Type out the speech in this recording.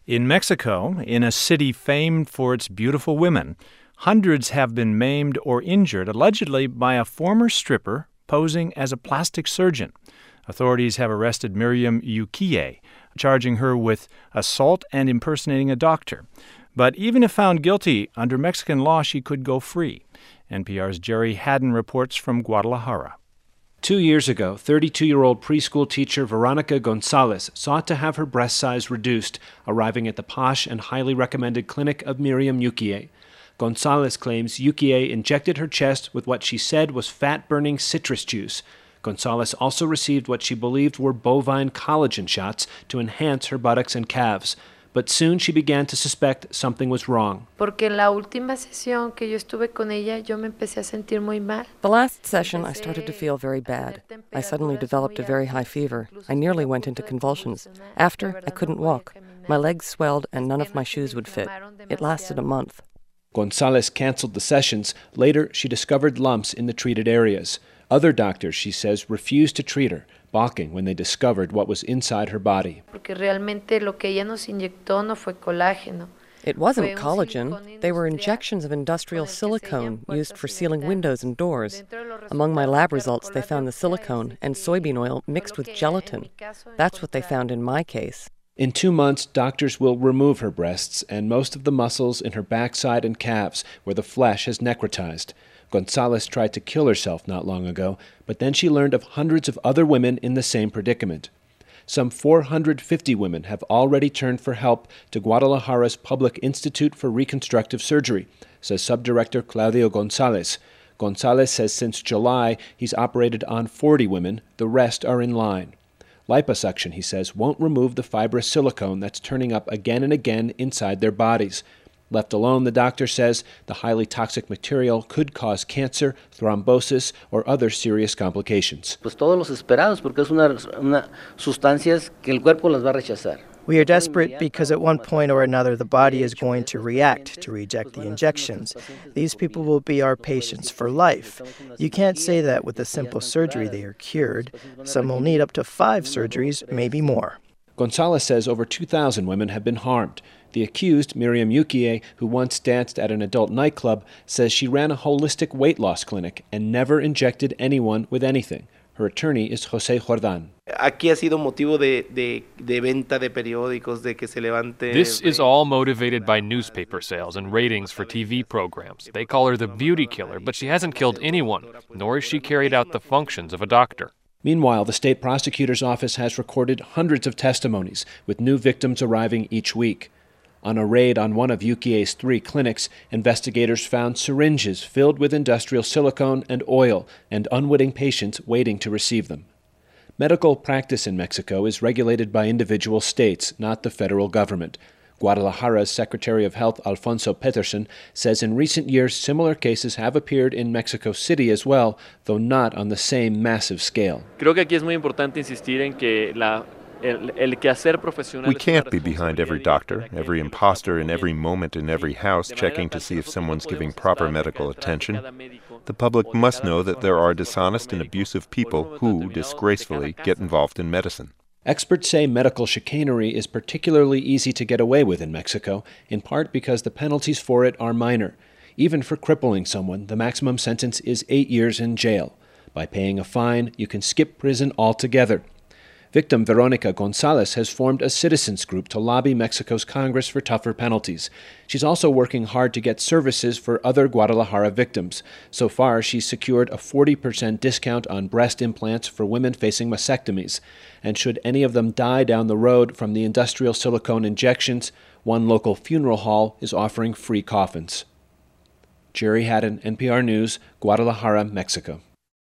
In Mexico, in a city famed for its beautiful women, hundreds have been maimed or injured, allegedly by a former stripper posing as a plastic surgeon. Authorities have arrested Miriam Ukiye, charging her with assault and impersonating a doctor. But even if found guilty, under Mexican law, she could go free. NPR's Jerry Haddon reports from Guadalajara. 2 years ago, 32-year-old preschool teacher Veronica Gonzalez sought to have her breast size reduced, arriving at the posh and highly recommended clinic of Miriam Ukiye. Gonzalez claims Ukiye injected her chest with what she said was fat-burning citrus juice. Gonzalez also received what she believed were bovine collagen shots to enhance her buttocks and calves. But soon she began to suspect something was wrong. The last session, I started to feel very bad. I suddenly developed a very high fever. I nearly went into convulsions. After, I couldn't walk. My legs swelled and none of my shoes would fit. It lasted a month. Gonzalez canceled the sessions. Later, she discovered lumps in the treated areas. Other doctors, she says, refused to treat her, balking when they discovered what was inside her body. It wasn't collagen. They were injections of industrial silicone used for sealing windows and doors. Among my lab results, they found the silicone and soybean oil mixed with gelatin. That's what they found in my case. In 2 months, doctors will remove her breasts and most of the muscles in her backside and calves where the flesh has necrotized. Gonzalez tried to kill herself not long ago, but then she learned of hundreds of other women in the same predicament. Some 450 women have already turned for help to Guadalajara's Public Institute for Reconstructive Surgery, says Subdirector Claudio Gonzalez. Gonzalez says since July he's operated on 40 women. The rest are in line. Liposuction, he says, won't remove the fibrous silicone that's turning up again and again inside their bodies. Left alone, the doctor says, the highly toxic material could cause cancer, thrombosis, or other serious complications. We are desperate because at one point or another the body is going to react to reject the injections. These people will be our patients for life. You can't say that with a simple surgery they are cured. Some will need up to 5 surgeries, maybe more. Gonzalez says over 2,000 women have been harmed. The accused, Miriam Ukiye, who once danced at an adult nightclub, says she ran a holistic weight loss clinic and never injected anyone with anything. Her attorney is Jose Jordan. This is all motivated by newspaper sales and ratings for TV programs. They call her the beauty killer, but she hasn't killed anyone, nor has she carried out the functions of a doctor. Meanwhile, the state prosecutor's office has recorded hundreds of testimonies, with new victims arriving each week. On a raid on one of Ukiye's 3 clinics, investigators found syringes filled with industrial silicone and oil and unwitting patients waiting to receive them. Medical practice in Mexico is regulated by individual states, not the federal government. Guadalajara's Secretary of Health, Alfonso Peterson, says in recent years similar cases have appeared in Mexico City as well, though not on the same massive scale. Creo que aquí es muy importante insistir en que we can't be behind every doctor, every imposter in every moment in every house checking to see if someone's giving proper medical attention. The public must know that there are dishonest and abusive people who, disgracefully, get involved in medicine. Experts say medical chicanery is particularly easy to get away with in Mexico, in part because the penalties for it are minor. Even for crippling someone, the maximum sentence is 8 years in jail. By paying a fine, you can skip prison altogether. Victim Veronica Gonzalez has formed a citizens group to lobby Mexico's Congress for tougher penalties. She's also working hard to get services for other Guadalajara victims. So far, she's secured a 40% discount on breast implants for women facing mastectomies. And should any of them die down the road from the industrial silicone injections, one local funeral hall is offering free coffins. Jerry Haddon, NPR News, Guadalajara, Mexico.